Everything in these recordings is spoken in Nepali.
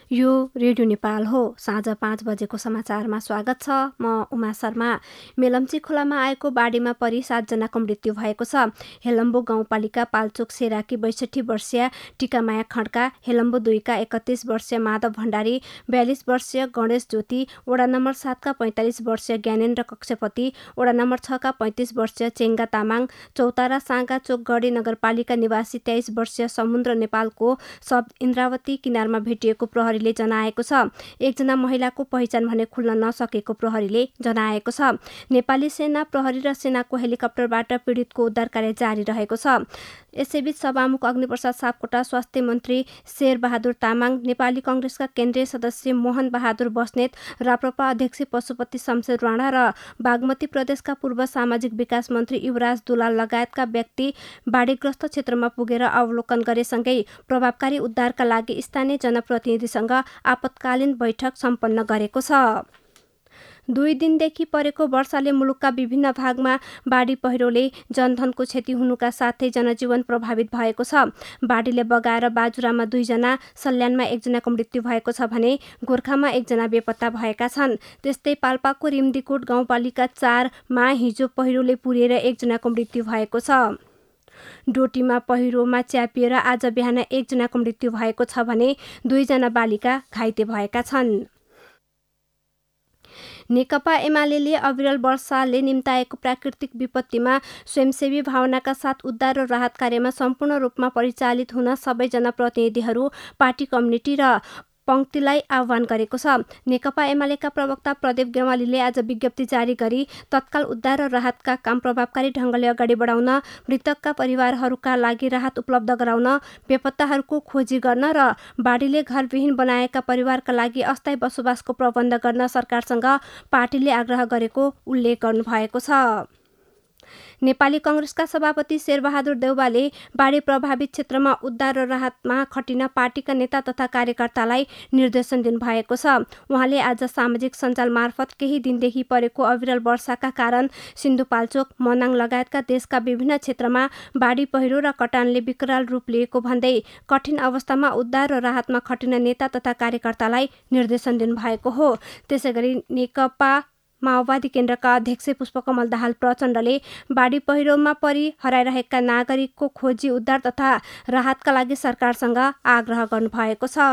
यो रेडियो नेपाल हो। साँझ 5 बजेको समाचारमा स्वागत छ। म उमा शर्मा। मेलम्ची खोलामा आएको बाढीमा परि 7 जनाको मृत्यु भएको छ। हेलम्बु गाउँपालिका पाल्चोक सेराकी 62 वर्षीय टिकामाया खड्का, हेलम्बु 2 का 31 वर्षीय माधव भण्डारी, 42 वर्षीय गणेश ज्योति, वडा नम्बर 7 का 45 वर्षीय ज्ञानेन्द्र कक्षपति, वडा नम्बर 6 का 35 वर्षीय चेङ्गा तामाङ, चौतारा साँगा चोकगढी नगरपालिका निवासी 23 वर्षीय समुद्र नेपालको शव इन्द्रावती किनारमा भेटिएको प्रहरीले जनाएको छ। एकजना महिलाको पहिचान भने खुल्न नसकेको प्रहरीले जनाएको छ। नेपाली सेना, प्रहरी र सेनाको हेलिकप्टरबाट पीडितको उद्धार कार्य जारी रहेको छ। यसैबीच सभामुख अग्निप्रसाद सापकोटा, स्वास्थ्य मन्त्री शेरबहादुर तामाङ, नेपाली कङ्ग्रेसका केन्द्रीय सदस्य मोहन बहादुर बस्नेत, राप्रपा अध्यक्ष पशुपति शमशेर राणा र बागमती प्रदेशका पूर्व सामाजिक विकास मन्त्री युवराज दुलाल लगायतका व्यक्ति बाढीग्रस्त क्षेत्रमा पुगेर अवलोकन गरेसँगै प्रभावकारी उद्धारका लागि स्थानीय जनप्रतिनिधिसँग आपतकालीन बैठक सम्पन्न गरेको छ। 2 दिनदेखि परेको वर्षाले मुलुकका विभिन्न भागमा बाढी पहिरोले जनधनको क्षति हुनुका साथै जनजीवन प्रभावित भएको छ। बाढीले बगाएर बाजुरामा 2 जना, सल्यानमा 1 जनाको मृत्यु भएको छ भने गोर्खामा 1 जना बेपत्ता भएका छन्। त्यस्तै पाल्पाको रिम्दीकोट गाउँपालिका 4 मा हिजो पहिरोले पुरिएर 1 जनाको मृत्यु भएको छ। डोटीमा पहिरोमा च्यापिएर आज बिहान 1 जनाको मृत्यु भएको छ भने 2 जना बालिका घाइते भएका छन्। नेकपा एमाले अविरल वर्षाले निम्ताएको प्राकृतिक विपत्तिमा स्वयंसेवी भावनाका साथ उद्धार र राहत कार्यमा सम्पूर्ण रूपमा परिचालित हुन सबै जनप्रतिनिधिहरू, पार्टी कम्युनिटी र पंक्तिलाई आह्वान गरेको छ। नेकपा एमालेका प्रवक्ता प्रदीप गेवालीले आज विज्ञप्ति जारी गरी तत्काल उद्धार र राहतका काम प्रभावकारी ढङ्गले अगाडि बढाउन, मृतकका परिवारहरूका लागि राहत उपलब्ध गराउन, बेपत्ताहरूको खोजी गर्न र बाढीले घरविहीन बनाएका परिवारका लागि अस्थायी बसोबासको प्रबन्ध गर्न सरकारसँग पार्टीले आग्रह गरेको उल्लेख गर्नुभएको छ। नेपाली कङ्ग्रेसका सभापति शेरबहादुर देउवाले बाढी प्रभावित क्षेत्रमा उद्धार र राहतमा खटिन पार्टीका नेता तथा कार्यकर्तालाई निर्देशन दिनुभएको छ। उहाँले आज सामाजिक सञ्जाल मार्फत केही दिनदेखि परेको अविरल वर्षाका कारण सिन्धुपाल्चोक, मनाङ लगायतका देशका विभिन्न क्षेत्रमा बाढी पहिरो र कटानले विकराल रूप लिएको भन्दै कठिन अवस्थामा उद्धार र राहतमा खटिन नेता तथा कार्यकर्तालाई निर्देशन दिनुभएको हो। त्यसैगरी नेकपा माओवादी केन्द्रका अध्यक्ष पुष्पकमल दाहाल प्रचण्डले बाढी पहिरोमा परि हराइरहेका नागरिकको खोजी, उद्धार तथा राहतका लागि सरकारसँग आग्रह गर्नुभएको छ।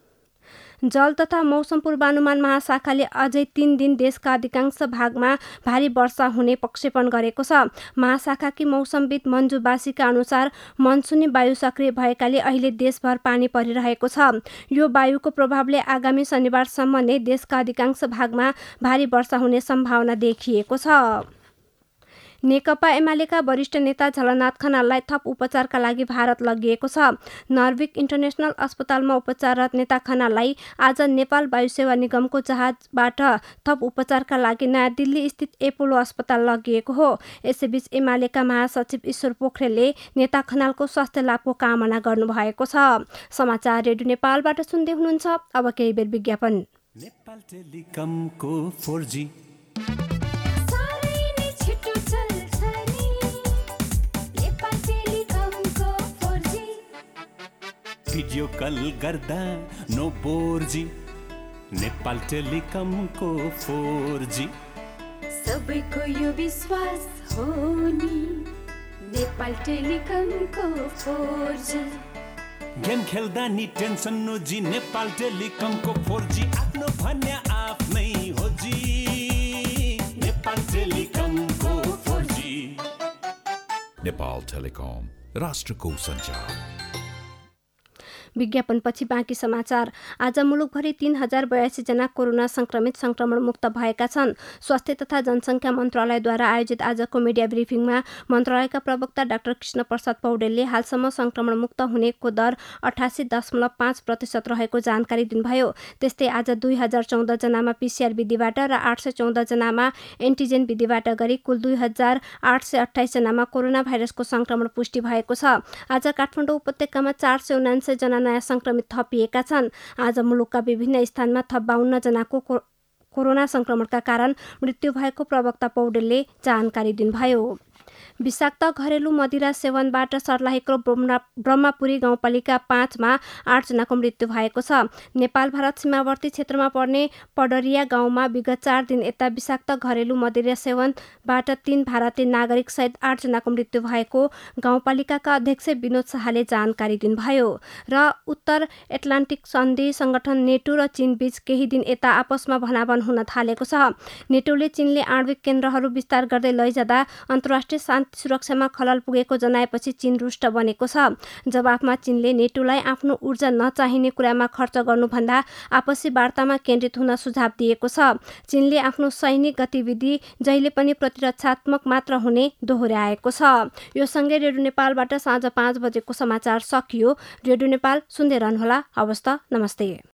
जल तथा मौसम पूर्वानुमान महाशाखाले अझै 3 दिन देशका अधिकांश भागमा भारी वर्षा हुने प्रक्षेपण गरेको छ। महाशाखाकी मौसमविद मन्जु बासीका अनुसार मनसुनी वायु सक्रिय भएकाले अहिले देशभर पानी परिरहेको छ। यो वायुको प्रभावले आगामी शनिबारसम्म नै देशका अधिकांश भागमा भारी वर्षा हुने सम्भावना देखिएको छ। नेकपा एमालेका वरिष्ठ नेता झलनाथ खनाललाई थप उपचारका लागि भारत लगिएको छ। नर्विक इन्टरनेसनल अस्पतालमा उपचाररत नेता खनाललाई आज नेपाल वायुसेवा निगमको जहाजबाट थप उपचारका लागि नयाँ दिल्ली स्थित एपोलो अस्पताल लगिएको हो। यसैबीच एमालेका महासचिव ईश्वर पोखरेलले नेता खनालको स्वास्थ्य लाभको कामना गर्नुभएको छ। समाचार रेडियो नेपालबाट सुन्दै हुनुहुन्छ। अब केही बेर विज्ञापन। नेपाल टेलिकमको 4G भिडियो कल गर्दा नो बोर्जी, नेपाल टेलिकमको 4G सबैको यो विश्वास हो नि, नेपाल टेलिकमको 4G। गेम खेल्दा नि टेन्सन नो जी, नेपाल टेलिकमको 4G आफ्नो भन्या आफ्नै हो जी, नेपाल टेलिकमको 4G। नेपाल टेलिकम, राष्ट्रको सञ्चार। विज्ञापनपछि बाँकी समाचार। आज मुलुकभरि 3082 जना कोरोना संक्रमित संक्रमण मुक्त भएका छन्। स्वास्थ्य तथा जनसङ्ख्या मन्त्रालयद्वारा आयोजित आजको मिडिया ब्रिफिङमा मन्त्रालयका प्रवक्ता डाक्टर कृष्ण प्रसाद पौडेलले हालसम्म संक्रमण मुक्त हुनेको दर 88.5% रहेको जानकारी दिनुभयो। त्यस्तै आज 2014 जनामा PCR विधिबाट र 814 जनामा एन्टिजेन विधिबाट गरी कुल 2828 जनामा कोरोना भाइरसको संक्रमण पुष्टि भएको छ। आज काठमाडौँ उपत्यकामा 479 जना नयाँ संक्रमित थपिएका छन्। आज मुलुकका विभिन्न स्थानमा थप 52 जनाको कोरोना संक्रमणका कारण मृत्यु भएको प्रवक्ता पौडेलले जानकारी दिनुभयो। विषाक्त घरेलु मदिरा सेवनबाट सर्लाहीको ब्रह्मपुरी गाउँपालिका 5 मा 8 जनाको मृत्यु भएको छ। नेपाल भारत सीमावर्ती क्षेत्रमा पर्ने पडरिया गाउँमा विगत 4 दिन यता विषाक्त घरेलु मदिरा सेवनबाट 3 भारतीय नागरिक सहित 8 जनाको मृत्यु भएको गाउँपालिकाका अध्यक्ष विनोद शाहले जानकारी दिनुभयो। र उत्तर एटलान्टिक सन्धि संगठन नेटो र चीनबीच केही दिन यता आपसमा भनाभन हुन थालेको छ। नेटोले चीनले आणविक केन्द्रहरू विस्तार गर्दै लैजाँदा अन्तर्राष्ट्रिय शान्ति सुरक्षामा खलल पुगेको जनाएपछि चीन रुष्ट बनेको छ। जवाफमा चीनले नेटोलाई आफ्नो ऊर्जा नचाहिने कुरामा खर्च गर्नुभन्दा आपसी वार्तामा केन्द्रित हुन सुझाव दिएको छ। चीनले आफ्नो सैनिक गतिविधि जहिले पनि प्रतिरक्षात्मक मात्र हुने दोहोर्याएको छ। यो सँगै रेडियो नेपालबाट साँझ 5 बजेको समाचार सकियो। रेडियो नेपाल सुन्दै रहनुहोला। हवस् त, नमस्ते।